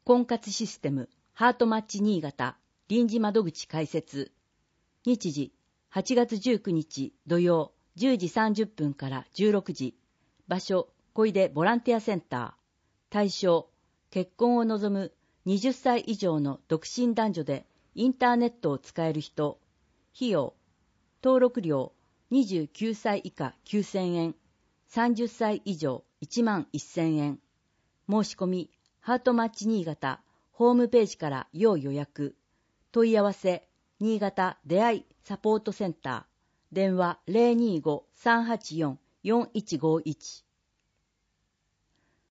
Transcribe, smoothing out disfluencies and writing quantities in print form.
婚活システムハートマッチ新潟臨時窓口開設。日時8月19日土曜10時30分から16時。場所小出ボランティアセンター。対象結婚を望む20歳以上の独身男女でインターネットを使える人。費用登録料29歳以下9000円、30歳以上1万1000円。申し込みハートマッチ新潟ホームページから要予約。問い合わせ新潟出会いサポートセンター。電話025-384-4151。